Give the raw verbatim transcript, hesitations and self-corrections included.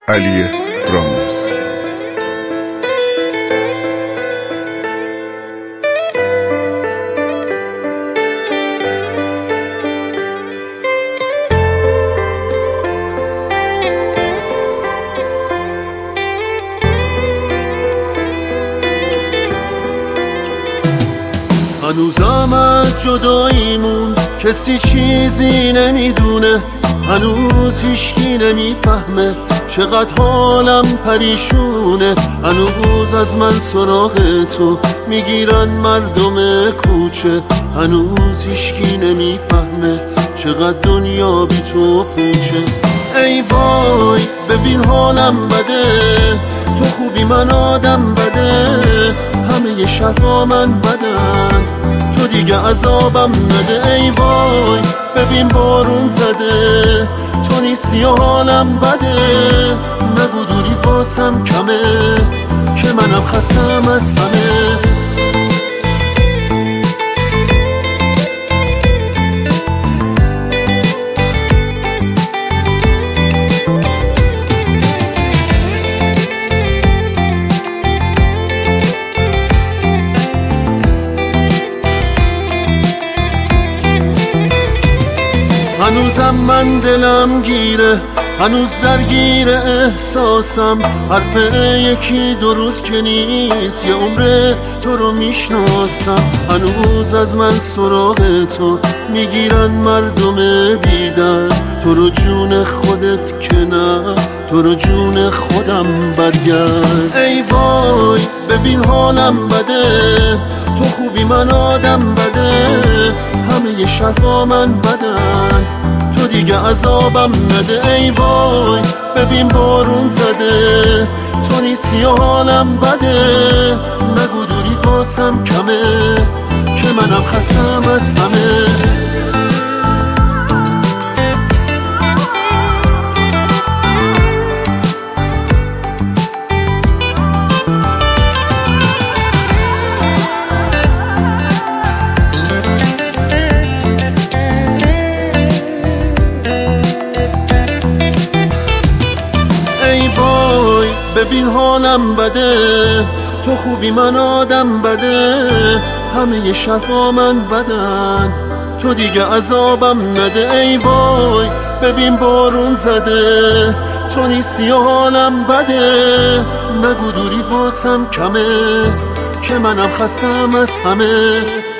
علی راموس. هنوزم از جداییمون کسی چیزی نمیدونه، هنوز هیچکی نمیفهمه چقدر حالم پریشونه. هنوز از من سراغ تو میگیرن مردم کوچه، هنوز هیچکی نمیفهمه چقدر دنیا بی تو پوچه. ای وای ببین حالم بده، تو خوبی من آدم بده، همه شبا من بدن تو دیگه عذابم نده. ای وای ببین بارون زده، تو نیستی و حالم بده، نگو دورید واسم کمه که منم خستم از همه. هنوزم من دلم گیره، هنوز درگیر احساسم، حرف یکی دو روز که نیست، یه عمره تو رو میشناسم. هنوز از من سراغ تو میگیرن مردم بیدر، تو رو جون خودت که نه، تو رو جون خودم برگرد. ای وای ببین حالم بده، تو خوبی من آدم بده، همه شبا من بدن تو دیگه عذابم نده. ای وای ببین بارون زده، تو نیستی و حالم بده، نگو دورید واسم کمه که منم خستم از همه. ببین حالم بده، تو خوبی من آدم بده، همه شبا من بدن تو دیگه عذابم نده. ای وای ببین بارون زده، تو نیستی و حالم بده، نگو دورید واسم کمه که منم خستم از همه.